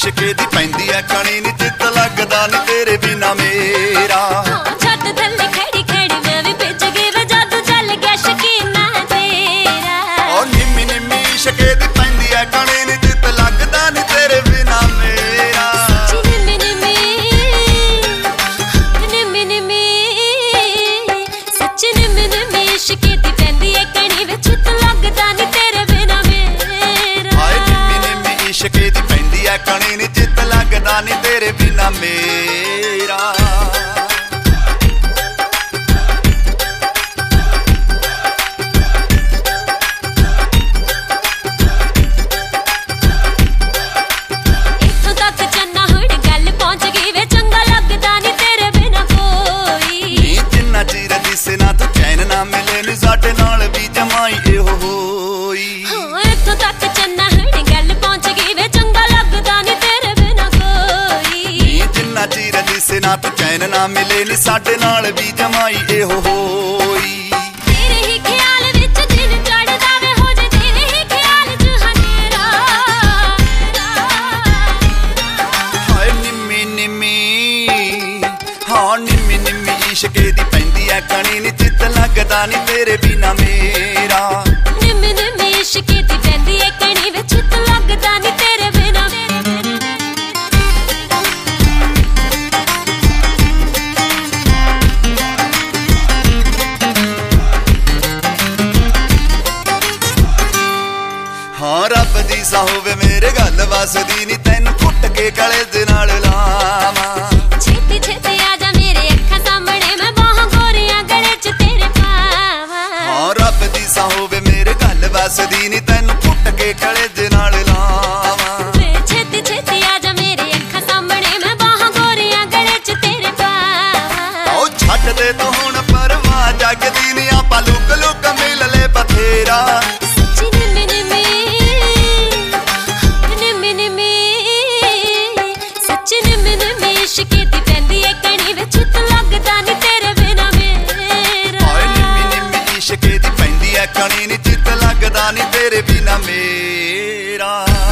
इश्के दी पैंदी है कणी नी चित लगदा नी तेरे बिना मेरा छत थल्ले खड़ी खड़ी मैं भी भिज गई वे जादू चल गया शकीना तेरा ओ निम्मी निम्मी इश्के दी पैंदी है कणी नी चित लगदा नी तेरे बिना मेरा इश्के दी पैंदी है कणी वे चित लगदा नी तेरे बिना मेरा हाय निम्मी निम्मी इश्के दी पैंदी है कणी नी चित लगदा नी तेरे बिना मेरा इत्थों तक चन्ना हुण गल पहुंच गई वे चंगा लगदा नी तेरे बिना कोई नी जिन्ना चिर दिसे ना तू चैन ना मिले नी साडे नाल भी जमाई एहो होई इत्थों तक चन्ना हुण गल पहुंच गई वे चंगा लगदा नी तेरे बिना कोई नी जिन्ना चिर दिसे ना तू चैन ना मिले नी साडे नाल भी जमाई एहो होई तेरे ही ख्याल विच दिन चढ़दा वे हो जे तेरे ही ख्याल च हनेरा हाय निम्मी निम्मी हाँ निम्मी निम्मी इश्के दी पैंदी है कणी नी चित लगदा नी तेरे बिना मेरा निम्मी निम्मी इश्के दी पैंदी है कणी वे चित लगदा नी तेरे बिना हाँ रब दी सा होवे मेरे गल वसदी नी तैनू कुट के गले दे नाल लावां छेती छेती आजा मेरे अखां सामने मैं बाहां गोरियां गले च तेरे पावां हाँ रब दी सा होवे मेरे गल वसदी नी तैनू कुट के गले दे नाल लावां छेती छेती आजा मेरे अखां सामने मैं बाहां गोरियां गले च तेरे पावां ओ छड्ड दे तू हुण परवाह जग दी नी आपां लुक लुक मिल ले बथेरा सच्ची निम्मी निम्मी निम्मी निम्मी सच्ची निम्मी निम्मी इश्के दी पैंदी है कणी वे चित लगदा नी तेरे बिना मेरा हाय निम्मी निम्मी इश्के दी पैंदी है कणी नी चित लगदा नी तेरे बिना मेरा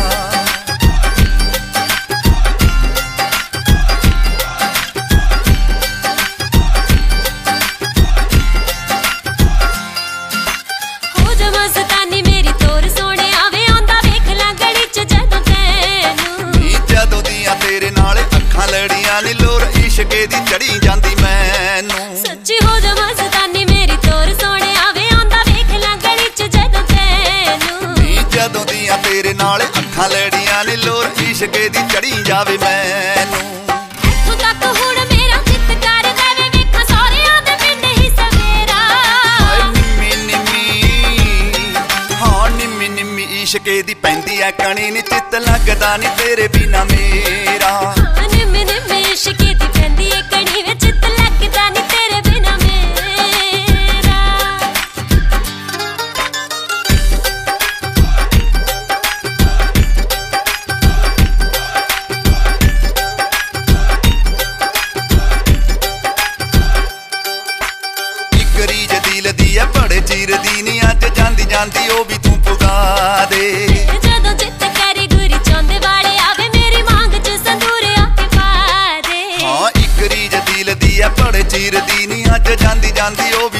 हो जा मस्तानी मेरी तोर सोने आवे आंदा वेख ला गली च जदों तैनू नी जदों दियां तेरे नाल अखां लड़ियां नी लोर इश्के दी चढ़ी जांदी मैनू सच्ची हो जा मस्तानी मेरी तोर सोने आवे आंदा वेख ला गली च जदों तैनू नी जदों दियां तेरे नाल अखां लड़ियां नी लोर इश्के दी चढ़ी जावे मैनू इत्थों तक हुण मेरा चित करदा वे वेखां सारियां दे पिंड ही सवेरा हाय निम्मी निम्मी हाँ निम्मी निम्मी इश्के दी पैंदी है कणी नी चित लगदा नी तेरे बिना मेरा निम्मी निम्मी इश्के दी पैंदी है कणी वे चित लगदा नी तेरे बिना मेरा इक रीज दिल दी है बड़े चीर दी नी अज जांदी जांदी ओ भी तू पुगा दे जदों चित करी गुरी चौंदे वाले आवे मेरी मांग च संदूर आके पा दे हाँ इक रीज दिल दी है बड़े चीर दी नी अज जांदी जांदी ओ